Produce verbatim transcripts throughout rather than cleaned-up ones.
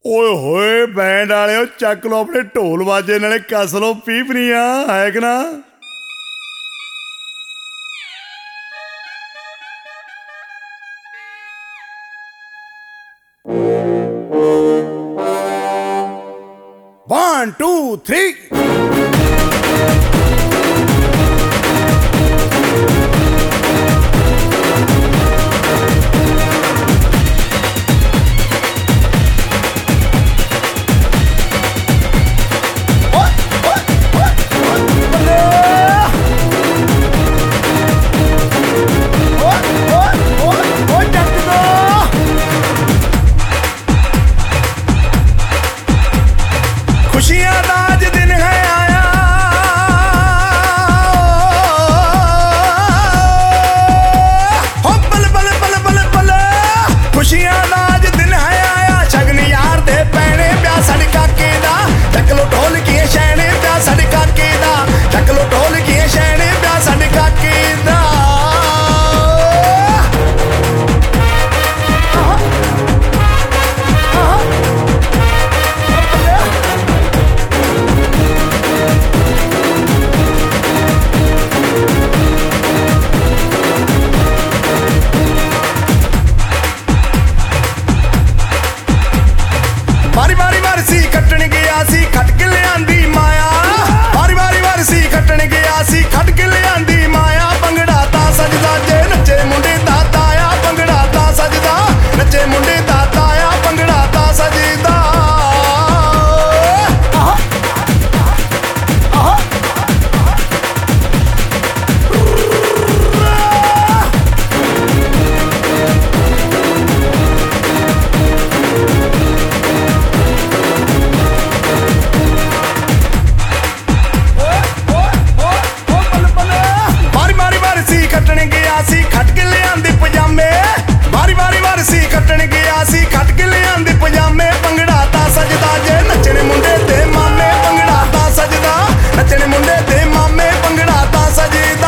ਓਏ ਹੋਏ ਬੈਂਡ ਵਾਲਿਓ ਚੱਕ ਲਓ ਆਪਣੇ ਢੋਲ ਵਾਜੇ ਨਾਲੇ ਕੱਸ ਲਓ ਪੀਪਣੀਆਂ ਹੈ ਕਿ ਨਾ। One, two, three. खुशियां दा आज दिन है आया हो बल बल बल बल बल खुशियां दा आज दिन है आया शगन यार दे पैने प्या साडे काके दा चक लो ढोल की शैने प्या साडे काके दा चक लो ढोल की शैने प्या साडे काके दा ਵਾਰੀ ਵਾਰੀ ਵਰਸੀ ਕੱਟਣ ਗਿਆ ਸੀ ਖੱਟ ਕੇ ਲਿਆਂਦੀ ਮਾਇਆ ਵਾਰੀ ਵਾਰੀ ਵਰਸੀ ਕੱਟਣ ਗਿਆ ਸੀ ਖੱਟ ਕੇ ਲਿਆਂਦੀ ਮਾਇਆ ਭੰਗੜਾ ਤਾਂ ਸਜਦਾ ਜੇ ਨੱਚੇ ਮੁੰਡੇ ਦਾ ਤਾਇਆ ਭੰਗੜਾ ਤਾਂ ਸਜਦਾ ਨੱਚੇ ਮੁੰਡੇ ਦਾ ਤਾਇਆ ਭੰਗੜਾ ਤਾਂ ਸਜਦਾ ਕੱਟਣ ਗਿਆ ਸੀ ਖੱਟ ਕੇ ਲਿਆਂਦੇ ਪਜਾਮੇ ਵਾਰੀ ਵਾਰੀ ਵਰਸੀ ਕੱਟਣ ਗਿਆ ਸੀ ਖੱਟ ਕੇ ਲਿਆਂਦੇ ਪਜਾਮੇ ਭੰਗੜਾ ਤਾਂ ਸਜਦਾ ਜੇ ਨੱਚਣੇ ਮੁੰਡੇ ਤੇ ਮਾਮੇ ਭੰਗੜਾ ਤਾਂ ਸਜਦਾ ਨੱਚਣੇ ਮੁੰਡੇ ਤੇ ਮਾਮੇ ਭੰਗੜਾ ਤਾਂ ਸਜਦਾ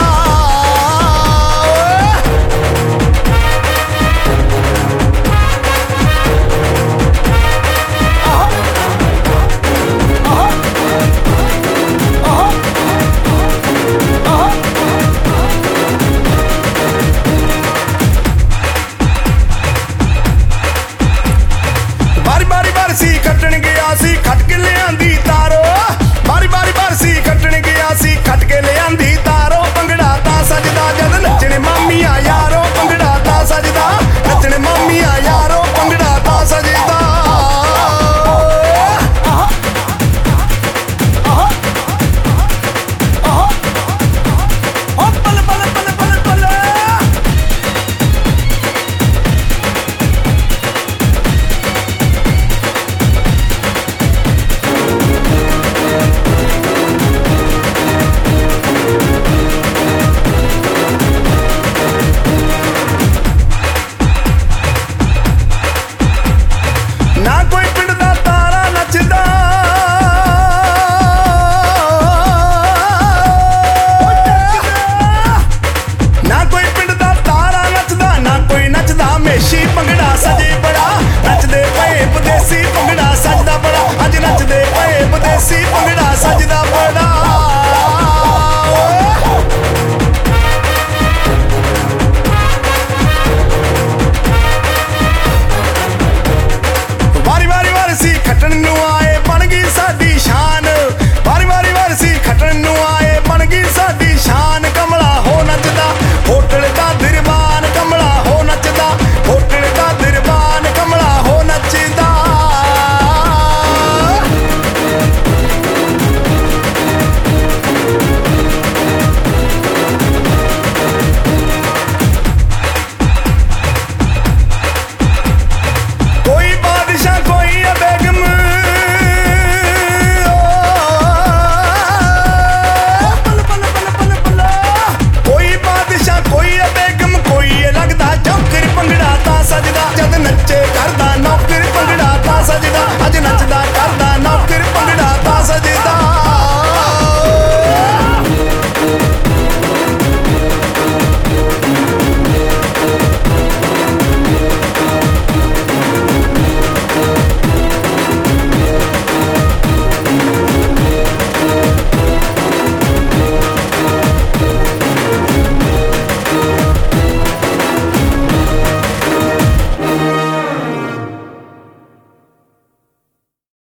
ਵਰਸੀ ਕੱਟਣ ਗਿਆ ਸੀ ਖੱਟ ਕੇ ਲਿਆਂਦੀ ਤਾਰੋ ਵਾਰੀ ਵਾਰੀ ਵਰਸੀ ਕੱਟਣ ਗਿਆ ਸੀ ਖੱਟ ਕੇ ਲਿਆਂਦੀ ਤਾਰੋ ਭੰਗੜਾ ਤਾਂ ਸਜਦਾ ਜਦ ਨੱਚਣੇ ਮਾਮੀਆਂ ਯਾਰੋ ਭੰਗੜਾ ਤਾਂ ਸਜਦਾ ਨੱਚਣੇ ਮਾਮੀਆਂ ਯਾਰੋ ਭੰਗੜਾ ਤਾਂ ਸਜਦਾ ਨਾ ਕੋਈ ਪਿੰਡ ਦਾ ਤਾਰਾ ਨੱਚਦਾ ਨਾ ਕੋਈ ਪਿੰਡ ਦਾ ਤਾਰਾ ਨੱਚਦਾ ਨਾ ਕੋਈ ਨੱਚਦਾ ਮੇਸ਼ੀ ਭੰਗੜਾ ਸਜੇ ਬੜਾ ਨੱਚਦੇ ਪਏ ਵਿਦੇਸੀ ਭੰਗੜਾ ਸਜਦਾ ਬੜਾ ਅੱਜ ਨੱਚਦੇ ਪਏ ਵਿਦੇਸੀ ਭੰਗੜਾ ਸਜਦਾ ਬੜਾ ਵਾਰੀ ਵਾਰੀ ਵਰਸੀ ਖੱਟਣ ਨੂੰ ਆਏ ਬਣ ਗਈ ਸਾਡੀ ਸ਼ਾਨ